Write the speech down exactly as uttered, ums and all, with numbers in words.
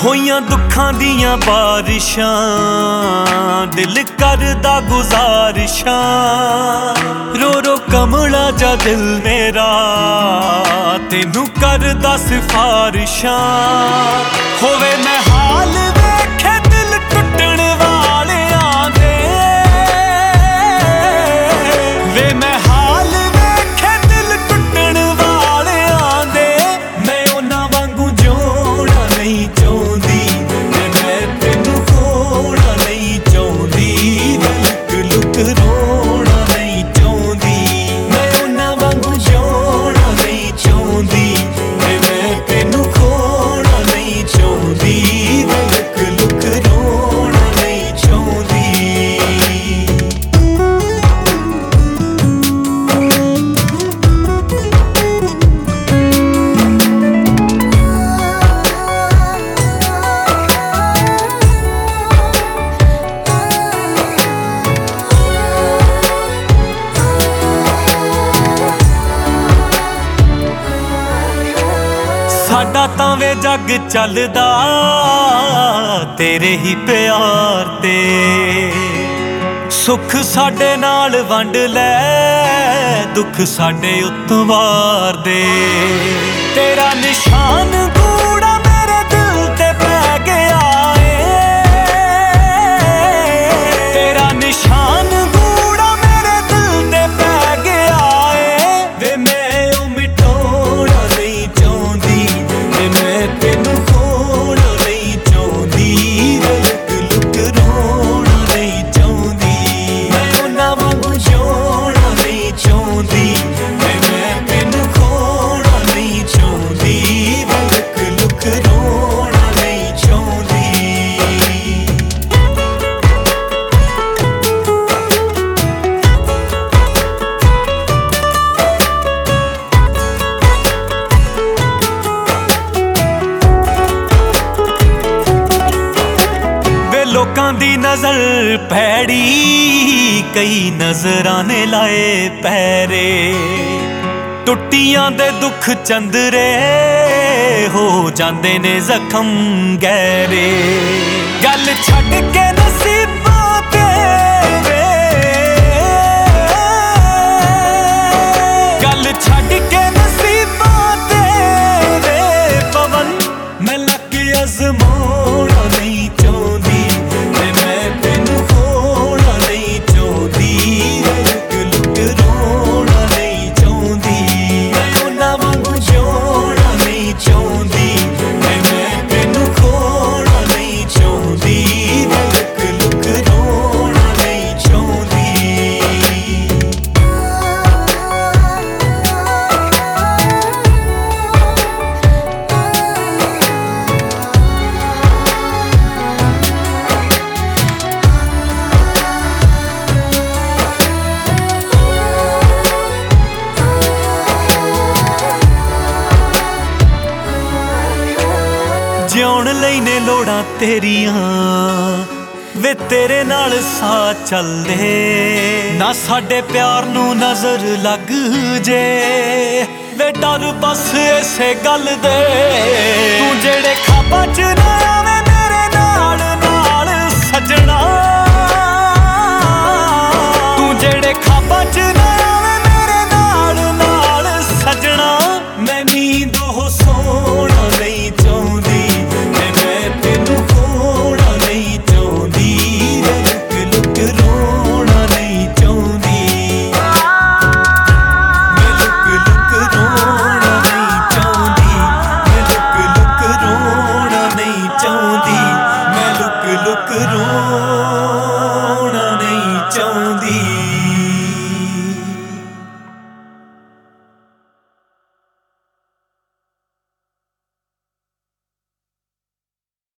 ਹੋਈਆਂ ਦੁੱਖਾਂ ਦੀਆਂ ਬਾਰਿਸ਼ਾਂ ਦਿਲ ਕਰਦਾ ਗੁਜ਼ਾਰਿਸ਼ਾਂ ਰੋ ਰੋ ਕਮਲਾ ਜਾ ਦਿਲ ਮੇਰਾ ਤੈਨੂੰ ਕਰਦਾ ਸਿਫਾਰਿਸ਼ਾਂ ਹੋਵੇ ਮੈਂ ਹਾਲ ਵੇਖੇ ਦਿਲ ਟੁੱਟਣ ਵਾਲਿਆਂ ਦੇ ਵੇ ਮੈਂ ਹਾਲ ਵੇਖੇ ਦਿਲ ਟੁੱਟਣ ਵਾਲਿਆਂ ਦੇ ਮੈਂ ਉਹਨਾਂ ਵਾਂਗੂ ਜਿਉਣਾ ਨਹੀਂ ਚਾਹੁੰਦੀ ਤੇ ਮੈਂ ਤੈਨੂੰ ਖੋਣਾ ਨਹੀਂ ਚਾਹੁੰਦੀ ਲੁਕ ਲੁਕ ਰੋਣਾ ਨਹੀਂ ਚਾਹੁੰਦੀ ਮੈਂ ਉਹਨਾਂ ਵਾਂਗੂ ਜਿਉਣਾ ਨਹੀਂ ਚਾਹੁੰਦੀ ਤੇ ਮੈਂ ਤੈਨੂੰ ਖੋਣਾ ਨਹੀਂ ਚਾਹੁੰਦੀ ਲੁਕ ਲੁਕ ਰੋਣਾ ਨਹੀਂ ਚਾਹੁੰਦੀ। ਸਾਡਾ ਤਾਂ ਵੇ ਜੱਗ ਚੱਲਦਾ ਤੇਰੇ ਹੀ ਪਿਆਰ ਤੇ ਸੁੱਖ ਸਾਡੇ ਨਾਲ ਵੰਡ ਲੈ ਦੁੱਖ ਸਾਡੇ ਉੱਤੋਂ ਵਾਰ ਦੇ ਤੇਰਾ ਨਿਸ਼ਾਨ ਗੂੜਾ ਮੇਰੇ ਦਿਲ ਤੇ ਪੈ ਗਿਆ ਏ ਤੇਰਾ ਨਿਸ਼ਾਨ ਗੂੜਾ ਮੇਰੇ ਦਿਲ ਤੇ ਪੈ ਗਿਆ ਏ ਵੇ ਮੈਂ ਉਹ ਮਿਟਾਉਣਾ ਨਹੀਂ ਚਾਹੁੰਦੀ ਤੇ ਮੈਂ ਤੈਨੂੰ ਖੋਣਾ ਨਹੀਂ ਚਾਹੁੰਦੀ ਲੁਕ ਲੁਕ ਰੋਣਾ ਨਹੀਂ ਚਾਹੁੰਦੀ ਮੈਂ ਉਹਨਾਂ ਵਾਂਗੂ ਜਿਉਣਾ ਨਹੀਂ ਚਾਹੁੰਦੀ ਤੇ ਮੈਂ ਤੈਨੂੰ ਖੋਣਾ ਨਹੀਂ ਚਾਹੁੰਦੀ ਲੁਕ ਲੁਕ ਰੋਣਾ ਨਹੀਂ ਚਾਹੁੰਦੀ। ਲੋਕਾਂ ਦੀ ਨਜ਼ਰ ਭੈੜੀ ਕਈ ਨਜ਼ਰਾਂ ਨੇ ਲਾਏ ਪੈਰੇ ਟੁੱਟੀਆਂ ਦੇ ਦੁੱਖ ਚੰਦਰੇ ਹੋ ਜਾਂਦੇ ਨੇ ਜ਼ਖਮ ਗਹਿਰੇ ਗੱਲ ਛੱਡ ਕੇ ਨਸੀਬਾਂ ਤੇ ਵੇ ਗੱਲ ਛੱਡ ਕੇ ਨਸੀਬਾਂ ਤੇ ਵੇ ਪਵਨ ਮੈਂ ਲੱਗ ਅਜ਼ਮਾਉਣਾ ਨਹੀਂ ਚਾਹੁੰਦੀ ਜਿਉਣ ਲਈ ਨੇ ਲੋੜਾਂ ਤੇਰੀਆਂ ਵੇ ਤੇਰੇ ਨਾਲ ਸਾਥ ਚੱਲਦੇ ਨਾ ਸਾਡੇ ਪਿਆਰ ਨੂੰ ਨਜ਼ਰ ਲੱਗ ਜੇ ਵੇ ਡਰ ਬਸ ਇਸੇ ਗੱਲ ਦੇ ਤੂੰ ਜਿਹੜੇ ਖਾਬਾਂ ਚ ਨਾ ਆਵੇਂ